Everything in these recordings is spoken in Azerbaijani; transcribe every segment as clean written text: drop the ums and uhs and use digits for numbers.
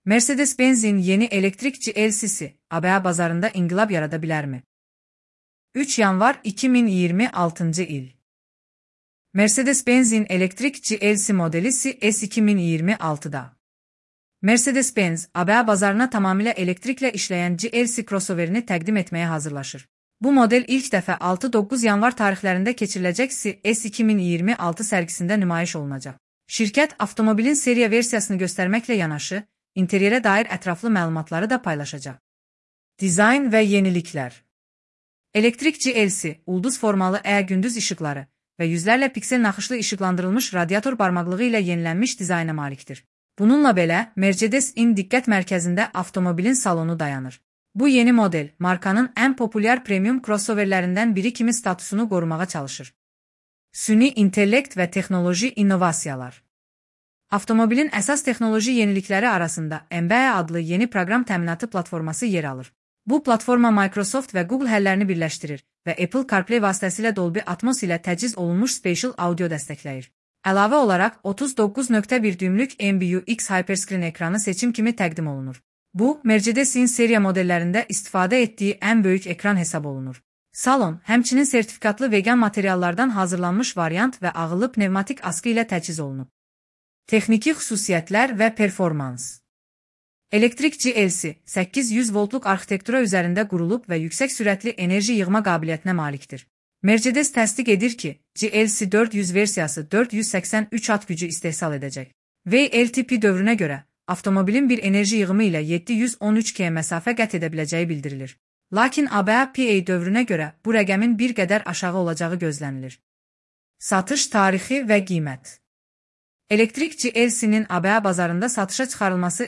Mercedes-Benz'in yeni elektrik GLC'si ABA bazarında inqilab yarada bilərmi? 3 yanvar 2026 il. Mercedes-Benz'in elektrik GLC modeli S 2026'da. Mercedes-Benz, ABA bazarına tamamilə elektriklə işləyən GLC crossoverini təqdim etməyə hazırlaşır. Bu model ilk dəfə 6-9 yanvar tarixlərində keçiriləcək S 2026 sərgisində nümayiş olunacaq. Şirkət, avtomobilin seriya versiyasını göstərməklə yanaşı, interyerə dair ətraflı məlumatları da paylaşacaq. Dizayn və yeniliklər. Elektrik GLC, ulduz formalı gündüz işıqları və yüzlərlə piksel naxışlı işıqlandırılmış radiator barmaqlığı ilə yenilənmiş dizayna malikdir. Bununla belə, Mercedes-in diqqət mərkəzində avtomobilin salonu dayanır. Bu yeni model, markanın ən populyar premium crossoverlərindən biri kimi statusunu qorumağa çalışır. Süni intellekt və texnoloji innovasiyalar. Avtomobilin əsas texnoloji yenilikləri arasında MBA adlı yeni proqram təminatı platforması yer alır. Bu platforma Microsoft və Google həllərini birləşdirir və Apple CarPlay vasitəsilə Dolby Atmos ilə təchiz olunmuş Spatial Audio dəstəkləyir. Əlavə olaraq 39.1 düymlük MBUX Hyperscreen ekranı seçim kimi təqdim olunur. Bu, Mercedes-in seriya modellərində istifadə etdiyi ən böyük ekran hesab olunur. Salon, həmçinin sertifikatlı vegan materiallardan hazırlanmış variant və ağıllı pnevmatik askı ilə təchiz olunub. Texniki xüsusiyyətlər və performans. Elektrik GLC, 800 voltluq arxitektura üzərində qurulub və yüksək sürətli enerji yığma qabiliyyətinə malikdir. Mercedes təsdiq edir ki, GLC 400 versiyası 483 at gücü istehsal edəcək. VLTP dövrünə görə, avtomobilin bir enerji yığımı ilə 713 km məsafə qət edə biləcəyi bildirilir. Lakin ABA-PA dövrünə görə bu rəqəmin bir qədər aşağı olacağı gözlənilir. Satış tarixi və qiymət. Elektrik GLC-nin ABA bazarında satışa çıxarılması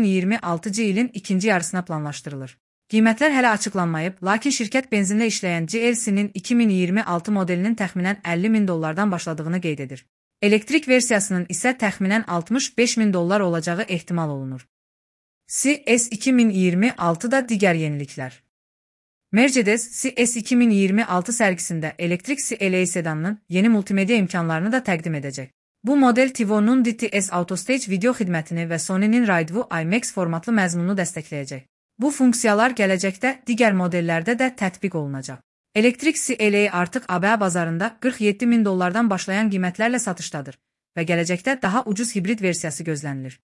2026 ilin ikinci yarısına planlaşdırılır. Qiymətlər hələ açıqlanmayıb, lakin şirkət benzinlə işləyən GLC-nin 2026 modelinin təxminən $50.000 başladığını qeyd edir. Elektrik versiyasının isə təxminən $65.000 olacağı ehtimal olunur. S 2026'da digər yeniliklər. Mercedes, S 2026 sərgisində elektrik CLA sedanının yeni multimedya imkanlarını da təqdim edəcək. Bu model Tivo'nun DTS Autostage video xidmətini və Sony'nin Ride IMAX formatlı məzmununu dəstəkləyəcək. Bu funksiyalar gələcəkdə digər modellərdə də tətbiq olunacaq. Elektrik CLA artıq ABA bazarında $47.000 başlayan qiymətlərlə satışdadır və gələcəkdə daha ucuz hibrid versiyası gözlənilir.